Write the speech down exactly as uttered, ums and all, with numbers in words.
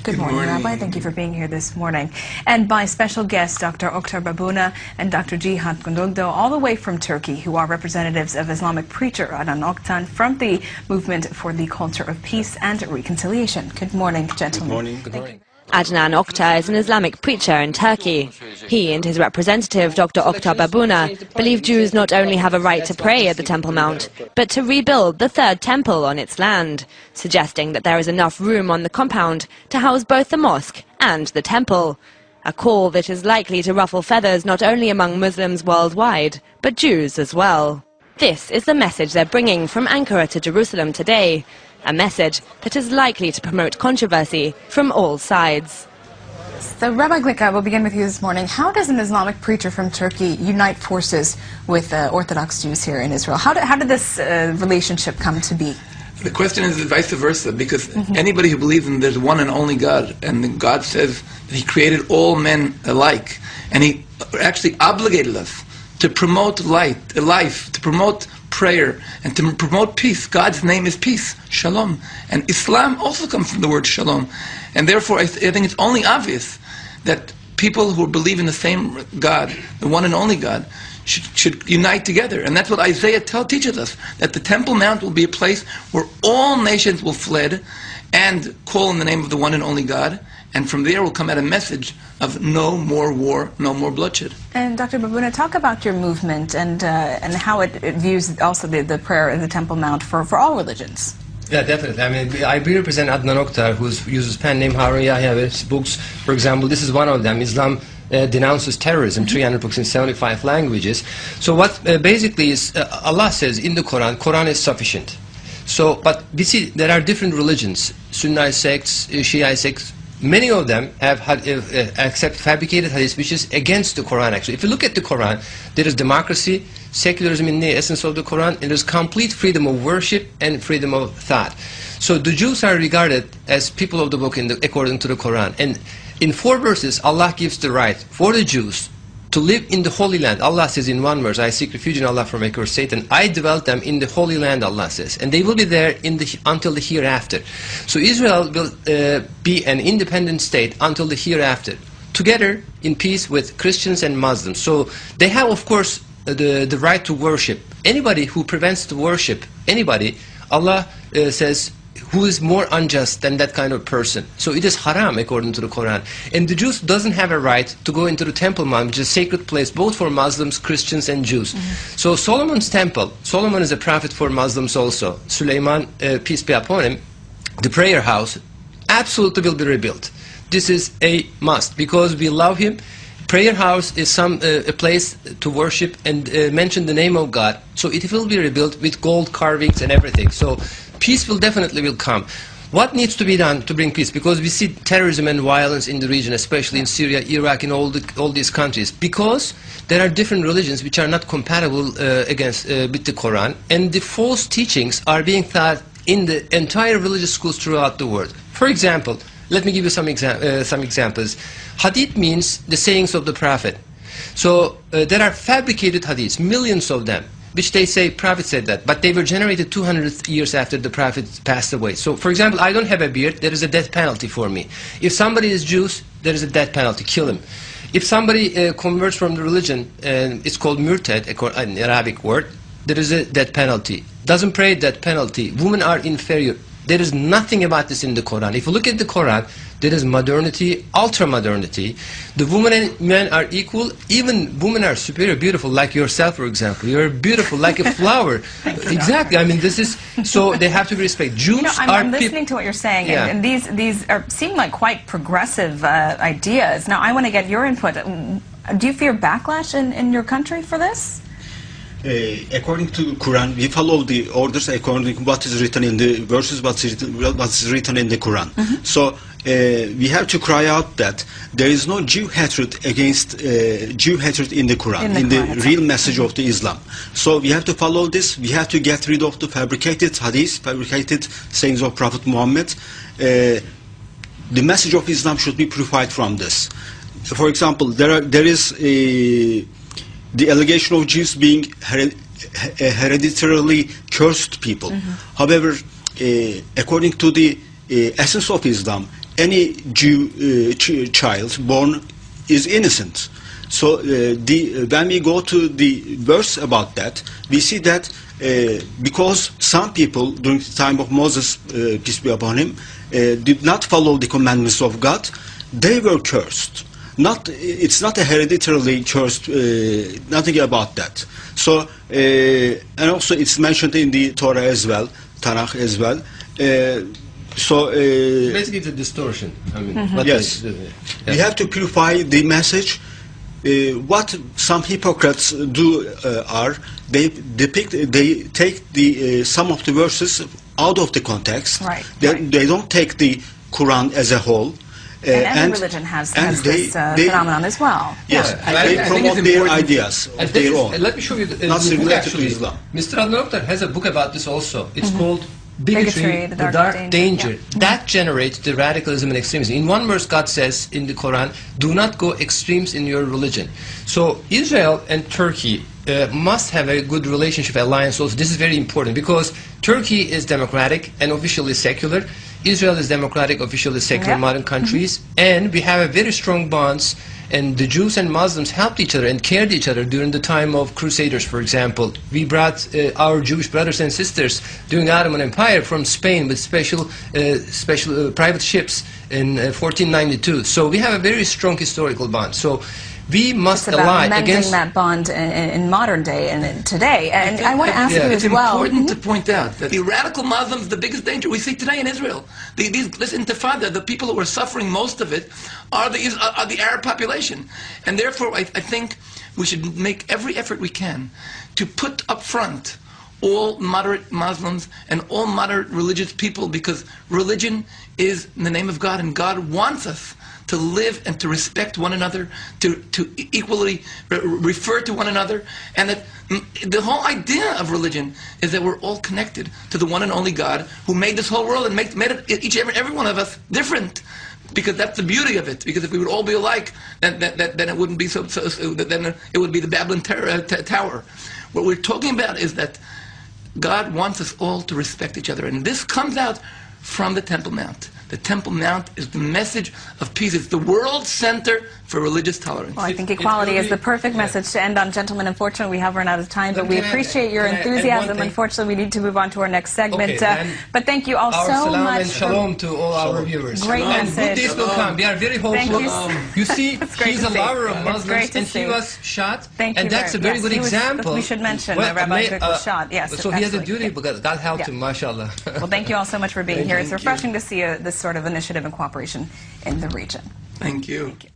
Good morning, morning, Rabbi. Thank you for being here this morning. And by special guests, Doctor Oktar Babuna and Doctor Cihat Gundogdo, all the way from Turkey, who are representatives of Islamic preacher Adnan Oktar from the Movement for the Culture of Peace and Reconciliation. Good morning, gentlemen. Good morning. Good morning. Adnan Oktar is an Islamic preacher in Turkey. He and his representative, Doctor Oktar Babuna, believe Jews not only have a right to pray at the Temple Mount, but to rebuild the third temple on its land, suggesting that there is enough room on the compound to house both the mosque and the temple. A call that is likely to ruffle feathers not only among Muslims worldwide, but Jews as well. This is the message they're bringing from Ankara to Jerusalem today. A message that is likely to promote controversy from all sides. So, Rabbi Glick, I will begin with you this morning. How does an Islamic preacher from Turkey unite forces with uh, Orthodox Jews here in Israel? How, do, how did this uh, relationship come to be? The question is vice versa, because Mm-hmm. anybody who believes in there's one and only God, and God says that He created all men alike, and He actually obligated us to promote light, life, to promote prayer, and to promote peace. God's name is peace, shalom. And Islam also comes from the word shalom. And therefore, I, th I think it's only obvious that people who believe in the same God, the one and only God, should, should unite together. And that's what Isaiah tell, teaches us, that the Temple Mount will be a place where all nations will fled and call in the name of the one and only God. And from there will come out a message of no more war, no more bloodshed. And Doctor Babuna, talk about your movement and uh, and how it, it views also the, the prayer in the Temple Mount for, for all religions. Yeah, definitely. I mean, I represent Adnan Oktar, who uses pen name Harun Yahya. His books, for example, this is one of them. Islam uh, denounces terrorism, mm-hmm. three hundred books in seventy-five languages. So what uh, basically is, uh, Allah says in the Quran, Quran is sufficient. So, but we see there are different religions, Sunni sects, Shia sects. Many of them have had, uh, accept fabricated hadith, which is against the Quran. Actually, if you look at the Quran, there is democracy, secularism in the essence of the Quran, and there's complete freedom of worship and freedom of thought. So the Jews are regarded as people of the book in the, according to the Quran. And in four verses, Allah gives the right for the Jews to live in the Holy Land. Allah says in one verse, I seek refuge in Allah from my curse Satan. I dwelt them in the Holy Land, Allah says. And they will be there in the, until the hereafter. So Israel will uh, be an independent state until the hereafter, together in peace with Christians and Muslims. So they have, of course, the, the right to worship. Anybody who prevents the worship, anybody, Allah uh, says, who is more unjust than that kind of person? So it is haram according to the Quran. And the Jews doesn't have a right to go into the Temple Mount, which is a sacred place both for Muslims, Christians and Jews. Mm-hmm. So Solomon's temple, Solomon is a prophet for Muslims also. Suleiman, uh, peace be upon him, the prayer house absolutely will be rebuilt. This is a must because we love him. Prayer house is some uh, a place to worship and uh, mention the name of God. So it will be rebuilt with gold carvings and everything. So peace will definitely will come. What needs to be done to bring peace? Because we see terrorism and violence in the region, especially in Syria, Iraq, and all, the, all these countries. Because there are different religions which are not compatible uh, against uh, with the Quran, and the false teachings are being taught in the entire religious schools throughout the world. For example, let me give you some, exa uh, some examples. Hadith means the sayings of the Prophet. So uh, there are fabricated hadiths, millions of them, which they say Prophet said that, but they were generated two hundred years after the Prophet passed away. So, for example, I don't have a beard, there is a death penalty for me. If somebody is Jews, there is a death penalty, kill him. If somebody uh, converts from the religion, and it's called murtad, an Arabic word, there is a death penalty. Doesn't pray, death penalty. Women are inferior. There is nothing about this in the Quran. If you look at the Quran, there is modernity, ultra-modernity. The women and men are equal. Even women are superior, beautiful, like yourself, for example. You're beautiful, like a flower. Exactly. I mean, this is, so they have to be respected. Jews you know, I'm, are... I'm listening to what you're saying, yeah. and, and these, these are, seem like quite progressive uh, ideas. Now, I want to get your input. Do you fear backlash in, in your country for this? Uh, according to Quran, we follow the orders according to what is written in the verses, what's written, what's written in the Quran. Mm-hmm. So uh, we have to cry out that there is no Jew hatred against uh, Jew hatred in the Quran, in the, in the Quran, real message mm-hmm. of the Islam. So we have to follow this. We have to get rid of the fabricated hadith, fabricated sayings of Prophet Muhammad. Uh, the message of Islam should be purified from this. For example, there are, there is a the allegation of Jews being hered hereditarily cursed people. Mm-hmm. However, uh, according to the uh, essence of Islam, any Jew uh, ch child born is innocent. So uh, the, when we go to the verse about that, we see that uh, because some people during the time of Moses, uh, peace be upon him, uh, did not follow the commandments of God, they were cursed. Not, it's not a hereditarily cursed, uh, nothing about that. So, uh, and also it's mentioned in the Torah as well, Tanakh as well. Uh, so, uh, basically it's a distortion. I mean, mm-hmm. Yes, the, yeah. We have to purify the message. Uh, what some hypocrites do uh, are they depict, they take the uh, some of the verses out of the context. Right. They, right. they don't take the Quran as a whole. Uh, and every and, religion has, has they, this uh, they, phenomenon as well. Yes, yeah. and they I, I promote their ideas of their is, own. Let me show you the, not the book actually. Islam. Mister Adnan Oktar has a book about this also. It's mm-hmm. called Bigotry, Bigotry, the Dark, Dark Danger. danger. Yeah. That generates the radicalism and extremism. In one verse, God says in the Quran, do not go extremes in your religion. So Israel and Turkey uh, must have a good relationship, alliance also. This is very important because Turkey is democratic and officially secular. Israel is democratic, officially secular, yep. modern countries. Mm-hmm. And we have a very strong bonds. And the Jews and Muslims helped each other and cared each other during the time of Crusaders, for example. We brought uh, our Jewish brothers and sisters during the Ottoman Empire from Spain with special, uh, special uh, private ships in uh, fourteen ninety-two. So we have a very strong historical bond. So we must it's about ally mending against that bond in, in modern day and in today. And I, I want to ask yeah, you as well. It's important mm-hmm. to point out that the radical Muslims, the biggest danger we see today in Israel. The, these, this intifada, the people who are suffering most of it, are the are the Arab population, and therefore I, I think we should make every effort we can to put up front all moderate Muslims and all moderate religious people, because religion is in the name of God, and God wants us to live and to respect one another, to, to equally re refer to one another, and that the whole idea of religion is that we're all connected to the one and only God who made this whole world and made, made it, each every, every one of us different, because that's the beauty of it. Because if we would all be alike, then, then, then it wouldn't be so, so, so. Then it would be the Babylon uh, Tower. What we're talking about is that God wants us all to respect each other, and this comes out from the Temple Mount. The Temple Mount is the message of peace. It's the world center for religious tolerance. Well, I think equality really, is the perfect yeah. message to end on. Gentlemen, unfortunately, we have run out of time, but we appreciate your enthusiasm. Unfortunately, we need to move on to our next segment. Okay, uh, but thank you all our so salam much. And shalom to all our viewers. Great shalom. message. And good days will come. We are very hopeful. You. you see, he's a lover of Muslims, and see. he was shot. Thank and you that's very, a very yes, good was, example. We should mention well, uh, Rabbi may, Vic uh, was shot. Yes, so he has a duty yeah. because God helped yeah. him, mashallah. Well, thank you all so much for being thank here. you. It's refreshing to see a, this sort of initiative and cooperation in the region. Thank you. Thank you.